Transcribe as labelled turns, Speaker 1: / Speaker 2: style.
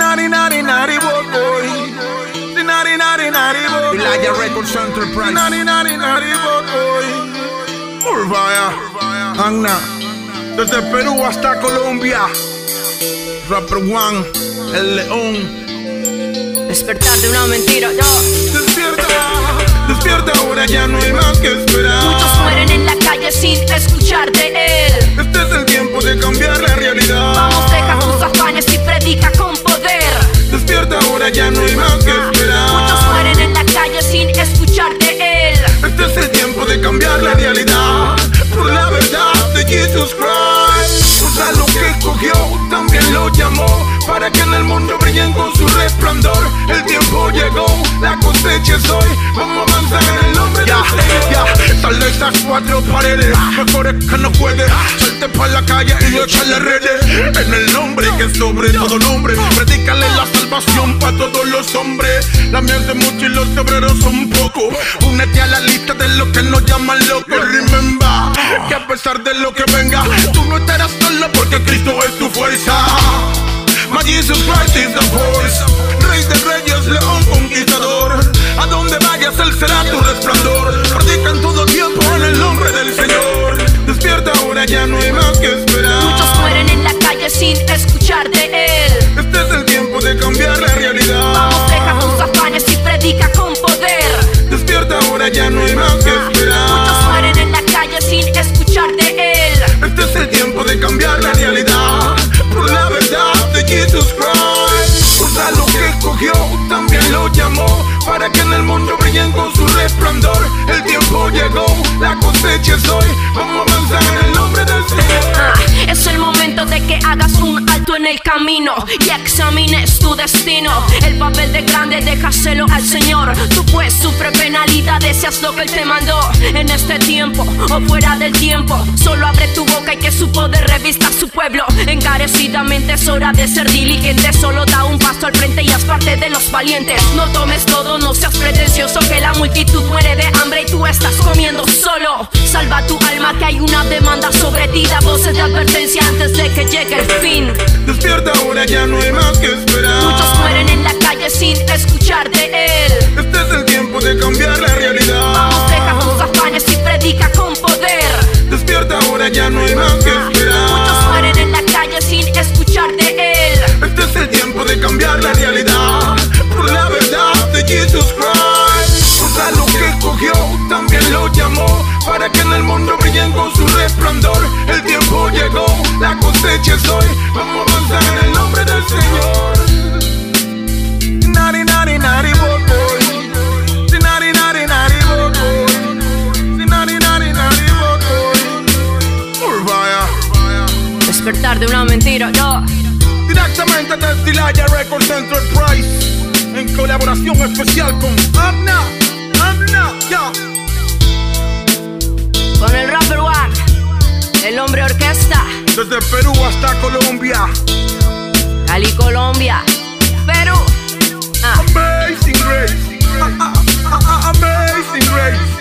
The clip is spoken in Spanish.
Speaker 1: Nari nari nari boy. Nari nari nari boy.
Speaker 2: Elijah Records Enterprise.
Speaker 1: Nari nari nari boy. Urbaya, Anna. Desde Perú hasta Colombia. Rapper One, el león.
Speaker 3: Despertar de una mentira, yo.
Speaker 1: Despierta, despierta ahora, ya no hay más que esperar.
Speaker 3: Muchos mueren en la calle sin escuchar de él.
Speaker 1: Este es el tiempo de cambiar la realidad.
Speaker 3: Vamos, deja tus afanes y predica con poder.
Speaker 1: Despierta ahora, ya no hay más que esperar.
Speaker 3: Muchos mueren en la calle sin escuchar de él.
Speaker 1: Este es el tiempo de cambiar la realidad por la verdad de Jesus Christ. Usa lo que escogió, también lo llamó, para que en el mundo brillen con su resplandor. El tiempo llegó, la cosecha es hoy. Vamos a avanzar en el nombre de Dios. Sal de esas cuatro paredes, mejor es que no juegues. Salte pa' la calle y echarle redes. En el nombre que es sobre todo nombre, predícale la salvación pa' todos los hombres. La miel de muchos y los obreros son pocos. Únete a la lista de los que nos llaman locos. Remember que a pesar de lo que venga, tú no estarás solo porque Cristo es tu fuerza. My Jesus Christ is the voice. Rey de reyes, león conquistador. A donde vayas él será tu resplandor. Predica en todo tiempo en el nombre del Señor. Despierta ahora, ya no hay más que esperar.
Speaker 3: Muchos mueren en la calle sin escuchar de él.
Speaker 1: Este es el tiempo de cambiar la realidad.
Speaker 3: Vamos, deja tus afanes y predica con poder.
Speaker 1: Despierta ahora, ya no hay más que esperar.
Speaker 3: Muchos mueren en la calle sin escuchar de él.
Speaker 1: Este es el tiempo de cambiar la realidad por la verdad de Jesus Christ. Usa lo que escogió, también lo llamó, para que en el mundo brillen con su resplandor. El tiempo llegó, la cosecha es hoy. Vamos a avanzar en el nombre del Señor.
Speaker 3: Es el momento de que hagas un alto en el camino y examines tu destino. El papel de grande déjaselo al Señor. Tú pues sufre penalidades, haz lo que Él te mandó. En este tiempo o fuera del tiempo, solo abre tu boca y que su poder revista a su pueblo. Encarecidamente es hora de ser diligente. Solo da un paso al frente y haz parte de los valientes. No tomes todo, no seas pretencioso, que la multitud muere de hambre y tú estás comiendo solo. Salva tu alma, que hay una demanda sobre ti. Da voces de advertencia antes de que llegue el fin.
Speaker 1: Despierta ahora, ya no hay más que esperar.
Speaker 3: Muchos mueren en la calle sin escuchar de él.
Speaker 1: Este es el tiempo de cambiar la realidad.
Speaker 3: Vamos, deja tus afanes y predica con poder.
Speaker 1: Despierta ahora, ya no hay más que esperar.
Speaker 3: Muchos mueren en la calle sin escuchar de él.
Speaker 1: Este es el tiempo de cambiar la realidad por la verdad de Jesus Christ. Usa lo que escogió, también lo llamó, para que en el mundo brillen con su resplandor. El tiempo llegó, la cosecha es hoy. Vamos a avanzar en el nombre del Señor. Nari nari nari boy. Nari nari nari boy. Nari nari nari boy. Urbaya.
Speaker 3: Despertar de una mentira, yo.
Speaker 1: Directamente desde Elijah Records Enterprise, en colaboración especial con Anna, ya.
Speaker 3: Con el Rapper One, el hombre orquesta.
Speaker 1: Desde Perú hasta Colombia.
Speaker 3: Cali, Colombia, Perú.
Speaker 1: Amazing Grace. Amazing Grace.